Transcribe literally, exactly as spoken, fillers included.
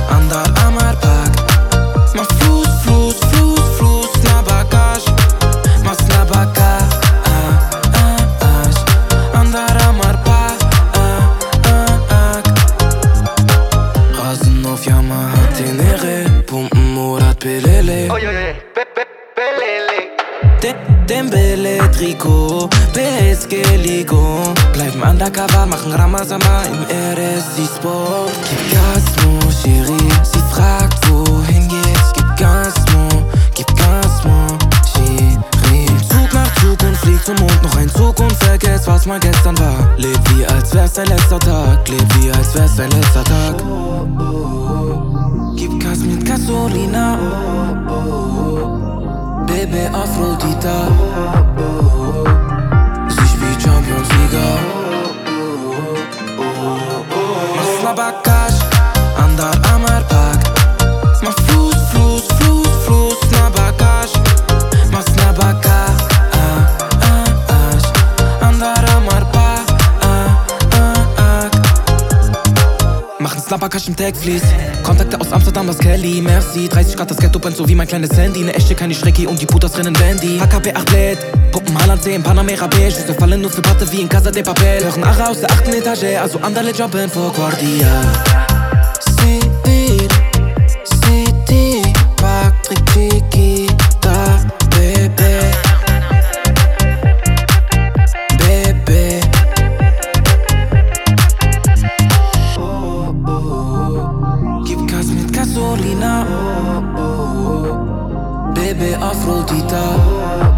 andar amar pak. Ma fluss, fluss, fluss, fluss na bagaj. Mas na bagaj, ah, ah, ah. Andar amar pak, ah, ah, ah. Rasen auf Yamaha Tenere, Pumpen Murat Pelele. Oh yeah, yeah, be, be, Pelele. De Dembele Trikot, P S G Ligo. Bleiben undercover, machen Ramazama im R S C-Sport. Gib Gas, Mo, Chérie, sie fragt, wohin geht's. Gib Gas, Mo, gib Gas, Mo, Chérie. Zug nach Zug und flieg zum Mond, noch ein Zug und vergess, was mal gestern war. Leb wie als wär's dein letzter Tag, leb wie als wär's dein letzter Tag. Gib Gas mit Gasolina, Baby Aphrodita. Sie spielt Champions Liga. Mas na bagaj, andar amar pak. Ma fluss, fluss, fluss, fluss na bagaj. Mas na bagaj, ah, ah, ah. Andar amar pak, ah, ah, ah. Machen Snappercash im Tagfleece. Kontakte aus Amsterdam, das Kelly, merci. dreißig Grad, das Ghetto brennt so wie mein kleines Handy. Ne echte, keine Schrecki und die Putas rennen Bandy. H K P acht lädt, Puppen Haaland zehn, Panamera beige. Schüsse fallen nur für Patte wie in Casa de Papel. Hören Ara aus der achten Etage, also andere jobben vor Guardia. City, City, Patrick Chiquita, Baby. Baby. Gib Gas mit Gasolina, Baby Aphrodita.